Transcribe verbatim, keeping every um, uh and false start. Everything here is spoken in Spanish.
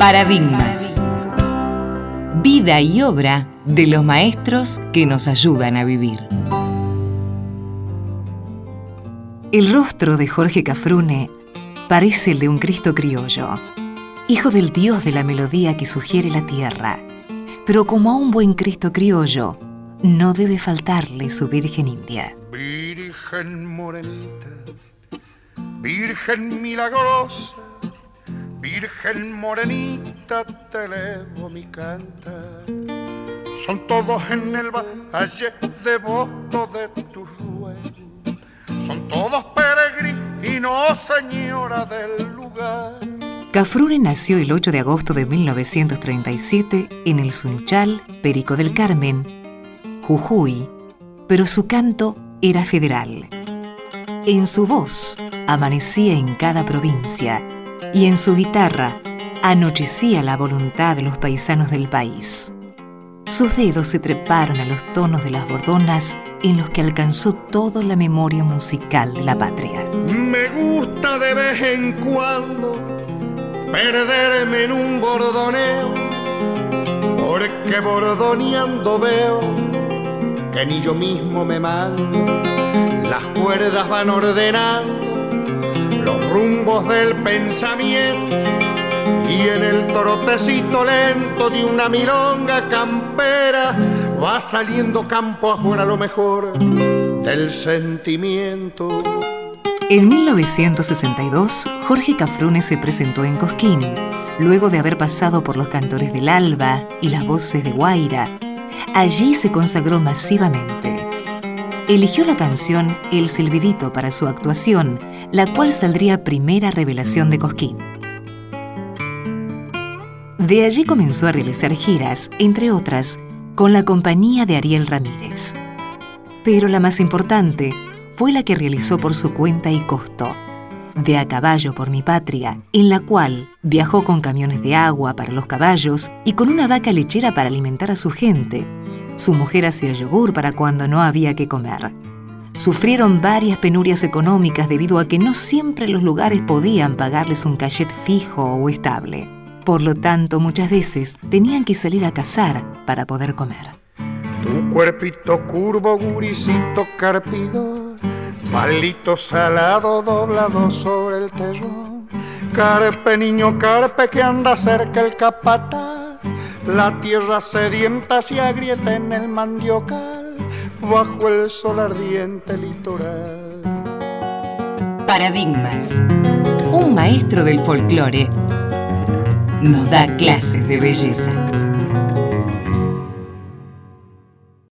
Paradigmas. Vida y obra de los maestros que nos ayudan a vivir. El rostro de Jorge Cafrune parece el de un Cristo criollo, hijo del Dios de la melodía que sugiere la tierra. Pero como a un buen Cristo criollo, no debe faltarle su Virgen India. Virgen morenita, Virgen milagrosa, Virgen morenita, te elevo mi cantar. Son todos en el valle devotos de tu ruego, son todos peregrinos, señora del lugar. Cafrune nació el ocho de agosto de mil novecientos treinta y siete en el Sunchal, Perico del Carmen, Jujuy, pero su canto era federal. En su voz amanecía en cada provincia y en su guitarra anochecía la voluntad de los paisanos del país. Sus dedos se treparon a los tonos de las bordonas en los que alcanzó toda la memoria musical de la patria. Me gusta de vez en cuando perderme en un bordoneo, porque bordoneando veo que ni yo mismo me mando. Las cuerdas van ordenando los rumbos del pensamiento, y en el trotecito lento de una milonga campera va saliendo campo afuera lo mejor del sentimiento. En mil novecientos sesenta y dos, Jorge Cafrune se presentó en Cosquín, luego de haber pasado por los Cantores del Alba y las Voces de Guaira. Allí se consagró masivamente. Eligió la canción El Silbidito para su actuación, la cual saldría primera revelación de Cosquín. De allí comenzó a realizar giras, entre otras, con la compañía de Ariel Ramírez. Pero la más importante fue la que realizó por su cuenta y costo, De a caballo por mi patria, en la cual viajó con camiones de agua para los caballos y con una vaca lechera para alimentar a su gente. Su mujer hacía yogur para cuando no había que comer. Sufrieron varias penurias económicas debido a que no siempre los lugares podían pagarles un cachet fijo o estable. Por lo tanto, muchas veces tenían que salir a cazar para poder comer. Tu cuerpito curvo, guricito carpidor, palito salado doblado sobre el terrón. Carpe, niño carpe, que anda cerca el capataz. La tierra sedienta se agrieta en el mandiocal, bajo el sol ardiente litoral. Paradigmas. Un maestro del folclore nos da clases de belleza.